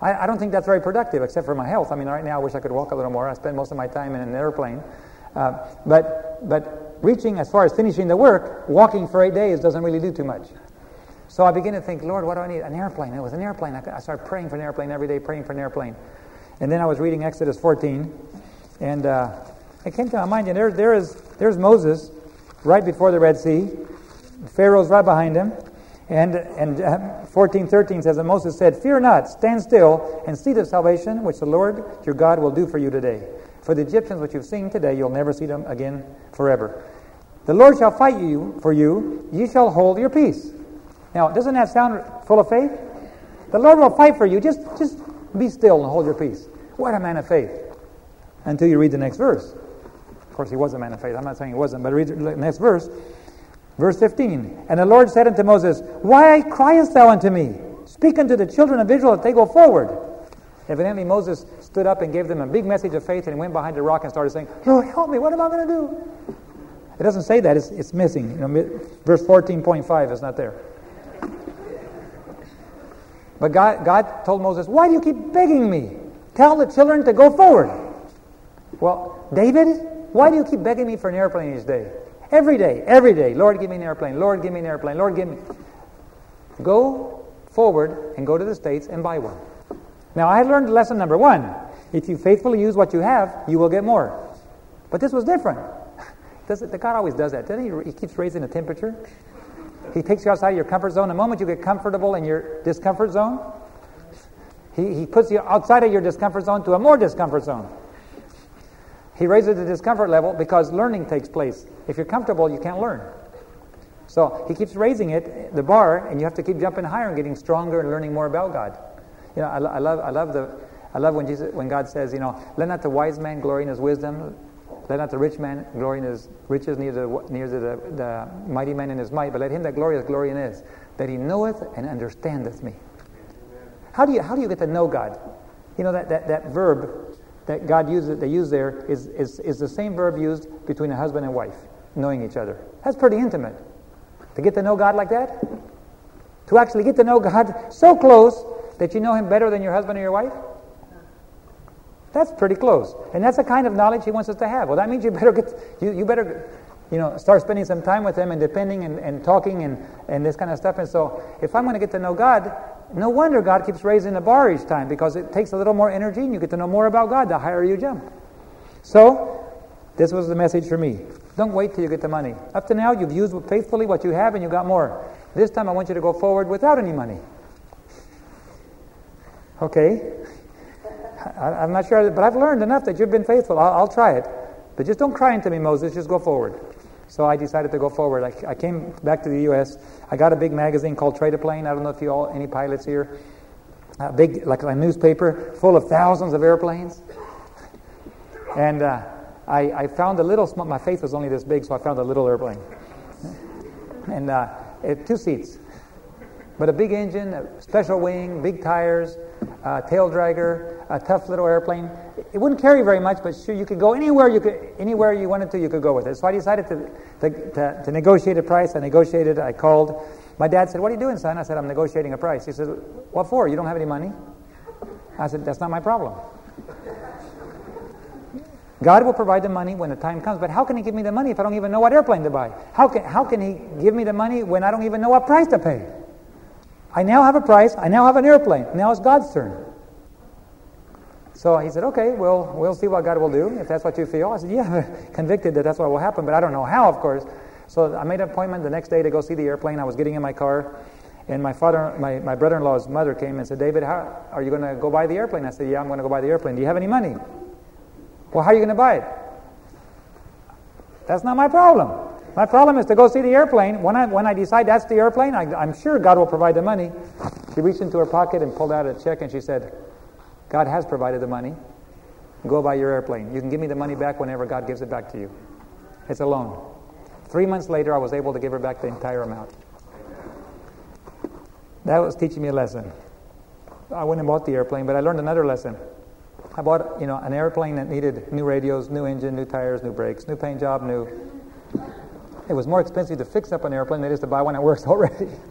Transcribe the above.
I don't think that's very productive, except for my health. I mean, right now I wish I could walk a little more. I spend most of my time in an airplane. But reaching as far as finishing the work, walking for 8 days doesn't really do too much. So I began to think, Lord, what do I need? An airplane. It was an airplane. I started praying for an airplane every day, praying for an airplane. And then I was reading Exodus 14, and it came to my mind, and there's Moses right before the Red Sea. Pharaoh's right behind him. And 14:13 says, and Moses said, fear not, stand still, and see the salvation which the Lord your God will do for you today. For the Egyptians which you've seen today, you'll never see them again forever. The Lord shall fight for you, ye shall hold your peace. Now, doesn't that sound full of faith? The Lord will fight for you, just be still and hold your peace. What a man of faith. Until you read the next verse. Of course, he was a man of faith. I'm not saying he wasn't, but read the next verse. Verse 15. And the Lord said unto Moses, why criest thou unto me? Speak unto the children of Israel that they go forward. Evidently, Moses stood up and gave them a big message of faith and went behind the rock and started saying, Lord, help me. What am I going to do? It doesn't say that. It's missing. Verse 14.5 is not there. But God told Moses, why do you keep begging me? Tell the children to go forward. Well, David, why do you keep begging me for an airplane each day? Every day. Lord, give me an airplane. Lord, give me an airplane. Lord, give me. Go forward and go to the States and buy one. Now, I learned lesson number 1. If you faithfully use what you have, you will get more. But this was different. God always does that, doesn't he? He keeps raising the temperature. He takes you outside of your comfort zone. The moment you get comfortable in your discomfort zone, he puts you outside of your discomfort zone to a more discomfort zone. He raises the discomfort level because learning takes place. If you're comfortable, you can't learn. So he keeps raising it, the bar, and you have to keep jumping higher and getting stronger and learning more about God. You know, I love when God says, you know, let not the wise man glory in his wisdom, let not the rich man glory in his riches, neither the mighty man in his might, but let him that glorieth glory in his, that he knoweth and understandeth me. How do you get to know God? You know, that verb that they use there is the same verb used between a husband and wife, knowing each other. That's pretty intimate. To get to know God like that? To actually get to know God so close that you know him better than your husband or your wife? That's pretty close. And that's the kind of knowledge he wants us to have. Well, that means you better start spending some time with him and depending and talking and this kind of stuff. And so if I'm going to get to know God, no wonder God keeps raising the bar each time, because it takes a little more energy and you get to know more about God the higher you jump. So this was the message for me. Don't wait till you get the money. Up to now, you've used faithfully what you have and you got more. This time I want you to go forward without any money. Okay? I'm not sure, but I've learned enough that you've been faithful. I'll try it. But just don't cry into me, Moses. Just go forward. So I decided to go forward. I came back to the U.S. I got a big magazine called Trade a Plane. I don't know if any pilots here. Big, like a newspaper full of thousands of airplanes. And I found a little small. My face was only this big, so I found a little airplane. And it had 2 seats. But a big engine, a special wing, big tires, tail dragger, a tough little airplane. It wouldn't carry very much, but sure, you could go anywhere you wanted to, you could go with it. So I decided to negotiate a price. I negotiated. I called. My dad said, "What are you doing, son?" I said, "I'm negotiating a price." He said, "What for? You don't have any money?" I said, "That's not my problem. God will provide the money when the time comes, but how can he give me the money if I don't even know what airplane to buy? How can he give me the money when I don't even know what price to pay? I now have a price. I now have an airplane. Now it's God's turn." So he said, "Okay, we'll see what God will do, if that's what you feel." I said, "Yeah, I'm convicted that that's what will happen, but I don't know how, of course." So I made an appointment the next day to go see the airplane. I was getting in my car, and my brother-in-law's mother came and said, "David, how are you going to go buy the airplane?" I said, "Yeah, I'm going to go buy the airplane. Do you have any money?" "Well, how are you going to buy it?" "That's not my problem. My problem is to go see the airplane. When I decide that's the airplane, I'm sure God will provide the money." She reached into her pocket and pulled out a check, and she said, "God has provided the money. Go buy your airplane. You can give me the money back whenever God gives it back to you. It's a loan." 3 months later, I was able to give her back the entire amount. That was teaching me a lesson. I went and bought the airplane, but I learned another lesson. I bought an airplane that needed new radios, new engine, new tires, new brakes, new paint job, new. It was more expensive to fix up an airplane than it is to buy one that works already.